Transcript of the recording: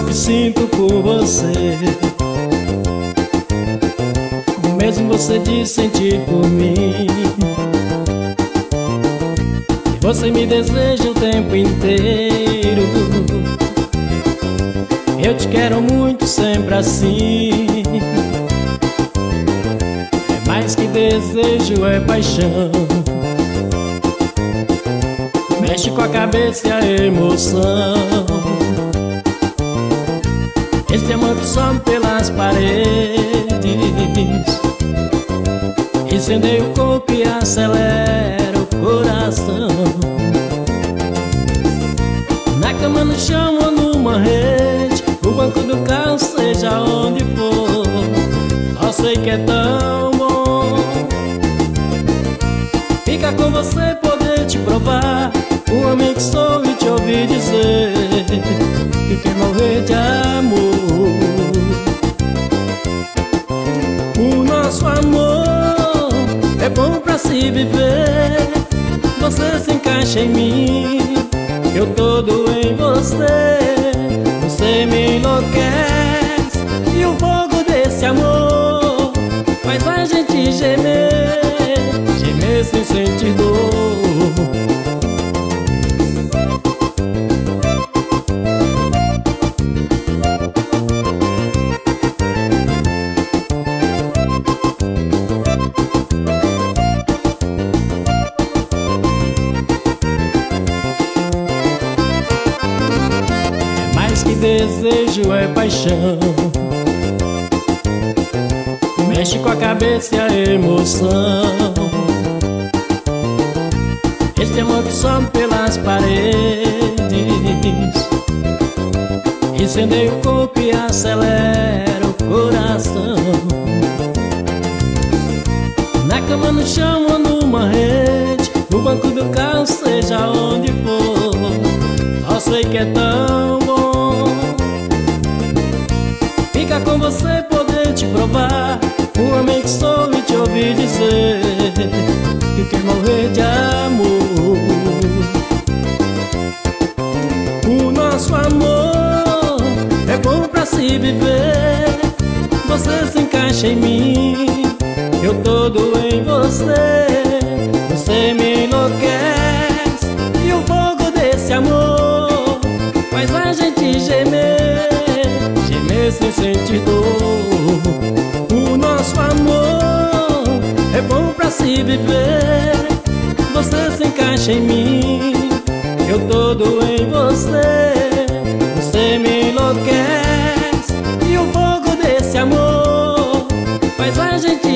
que sinto por você, o mesmo você diz sentir por mim. E você me deseja o tempo inteiro. Eu te quero muito, sempre assim. É mais que desejo, é paixão. Mexe com a cabeça e a emoção. Esse amor que some pelas paredes, incendeia o corpo e acelera o coração. Na cama, no chão ou numa rede, no banco do carro, seja onde for, só sei que é tão bom ficar com você, poder te provar o homem que sou e te ouvir dizer que quer morrer de amor. O nosso amor é bom pra se viver. Você se encaixa em mim, eu todo em você. Você me enlouquece e o fogo desse amor faz a gente gemer, gemer sem sentir dor. Que desejo é paixão, mexe com a cabeça e a emoção. Esse amor que some pelas paredes, incendeia o corpo e acelera o coração. Na cama, no chão ou numa rede, no banco do carro, seja onde for, só sei que é tão bom ficar com você, poder te provar o homem que sou e te ouvir dizer que quer morrer de amor. O nosso amor é bom pra se viver. Você se encaixa em mim, eu todo em você. Você me enlouquece e o fogo desse amor faz a gente gemer, gemer sem sentir dor. O nosso amor é bom pra se viver. Você se encaixa em mim, eu todo em você. Você me enlouquece e o fogo desse amor faz a gente